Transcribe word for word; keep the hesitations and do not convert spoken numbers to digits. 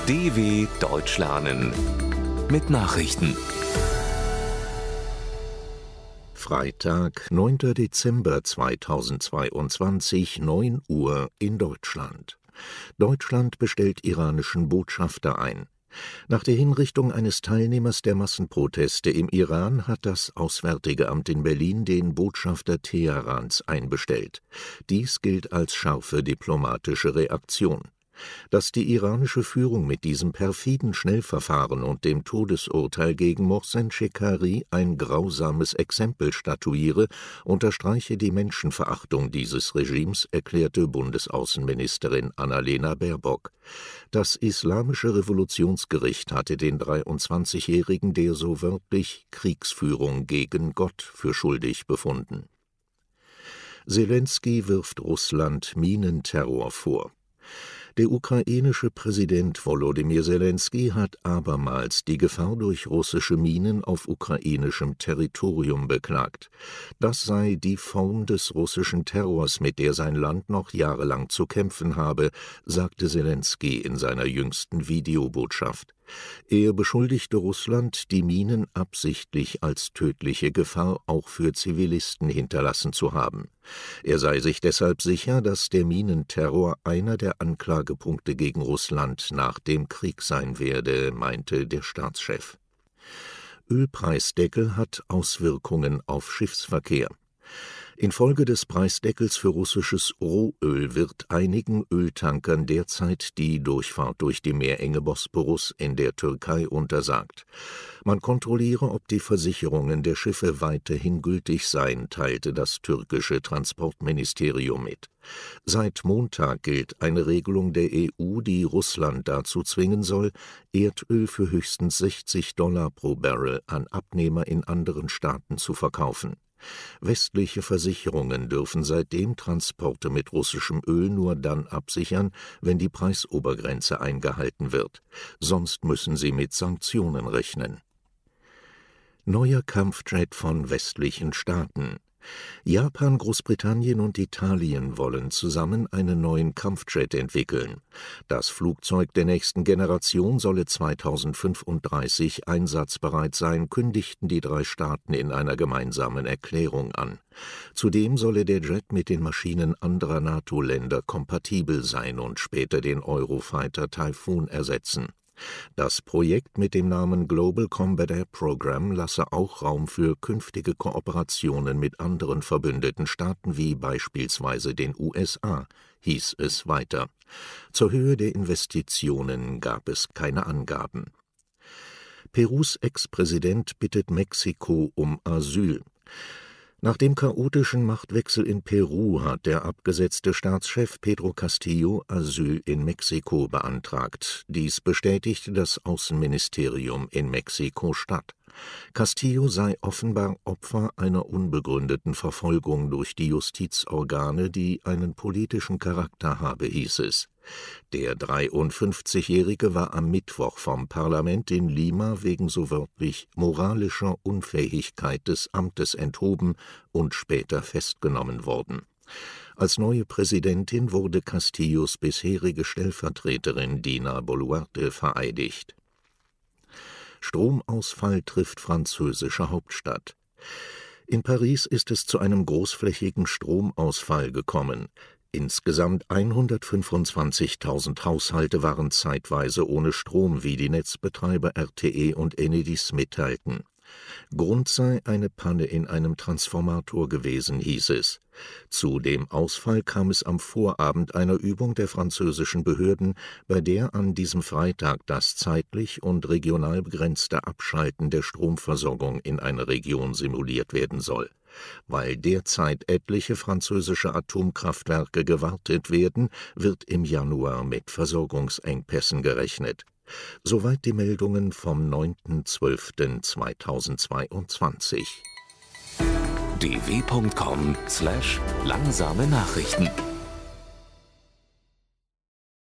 D W Deutsch lernen mit Nachrichten. Freitag, neunter Dezember zweitausendzweiundzwanzig, neun Uhr in Deutschland. Deutschland bestellt iranischen Botschafter ein. Nach der Hinrichtung eines Teilnehmers der Massenproteste im Iran hat das Auswärtige Amt in Berlin den Botschafter Teherans einbestellt. Dies gilt als scharfe diplomatische Reaktion. Dass die iranische Führung mit diesem perfiden Schnellverfahren und dem Todesurteil gegen Mohsen Shekari ein grausames Exempel statuiere, unterstreiche die Menschenverachtung dieses Regimes, erklärte Bundesaußenministerin Annalena Baerbock. Das Islamische Revolutionsgericht hatte den dreiundzwanzigjährigen der so wörtlich Kriegsführung gegen Gott für schuldig befunden. Selenskyj wirft Russland Minenterror vor. Der ukrainische Präsident Volodymyr Selenskyj hat abermals die Gefahr durch russische Minen auf ukrainischem Territorium beklagt. Das sei die Form des russischen Terrors, mit der sein Land noch jahrelang zu kämpfen habe, sagte Selenskyj in seiner jüngsten Videobotschaft. Er beschuldigte Russland, die Minen absichtlich als tödliche Gefahr auch für Zivilisten hinterlassen zu haben. Er sei sich deshalb sicher, dass der Minenterror einer der Anklagepunkte gegen Russland nach dem Krieg sein werde, meinte der Staatschef. Ölpreisdeckel hat Auswirkungen auf Schiffsverkehr. Infolge des Preisdeckels für russisches Rohöl wird einigen Öltankern derzeit die Durchfahrt durch die Meerenge Bosporus in der Türkei untersagt. Man kontrolliere, ob die Versicherungen der Schiffe weiterhin gültig seien, teilte das türkische Transportministerium mit. Seit Montag gilt eine Regelung der E U, die Russland dazu zwingen soll, Erdöl für höchstens sechzig Dollar pro Barrel an Abnehmer in anderen Staaten zu verkaufen. Westliche Versicherungen dürfen seitdem Transporte mit russischem Öl nur dann absichern, wenn die Preisobergrenze eingehalten wird. Sonst müssen sie mit Sanktionen rechnen. Neuer Kampfjet von westlichen Staaten. Japan, Großbritannien und Italien wollen zusammen einen neuen Kampfjet entwickeln. Das Flugzeug der nächsten Generation solle zweitausendfünfunddreißig einsatzbereit sein, kündigten die drei Staaten in einer gemeinsamen Erklärung an. Zudem solle der Jet mit den Maschinen anderer NATO-Länder kompatibel sein und später den Eurofighter Typhoon ersetzen. Das Projekt mit dem Namen Global Combat Air Program lasse auch Raum für künftige Kooperationen mit anderen verbündeten Staaten wie beispielsweise den U S A, hieß es weiter. Zur Höhe der Investitionen gab es keine Angaben. Perus Ex-Präsident bittet Mexiko um Asyl. Nach dem chaotischen Machtwechsel in Peru hat der abgesetzte Staatschef Pedro Castillo Asyl in Mexiko beantragt. Dies bestätigte das Außenministerium in Mexiko-Stadt. Castillo sei offenbar Opfer einer unbegründeten Verfolgung durch die Justizorgane, die einen politischen Charakter habe, hieß es. Der dreiundfünfzigjährige war am Mittwoch vom Parlament in Lima wegen so wörtlich moralischer Unfähigkeit des Amtes enthoben und später festgenommen worden. Als neue Präsidentin wurde Castillos bisherige Stellvertreterin Dina Boluarte vereidigt. Stromausfall trifft französische Hauptstadt. In Paris ist es zu einem großflächigen Stromausfall gekommen. Insgesamt hundertfünfundzwanzigtausend Haushalte waren zeitweise ohne Strom, wie die Netzbetreiber R T E und Enedis mitteilten. Grund sei eine Panne in einem Transformator gewesen, hieß es. Zu dem Ausfall kam es am Vorabend einer Übung der französischen Behörden, bei der an diesem Freitag das zeitlich und regional begrenzte Abschalten der Stromversorgung in einer Region simuliert werden soll. Weil derzeit etliche französische Atomkraftwerke gewartet werden, wird im Januar mit Versorgungsengpässen gerechnet. Soweit die Meldungen vom neunten zwölften zweitausendzweiundzwanzig. d w punkt com slash langsame Nachrichten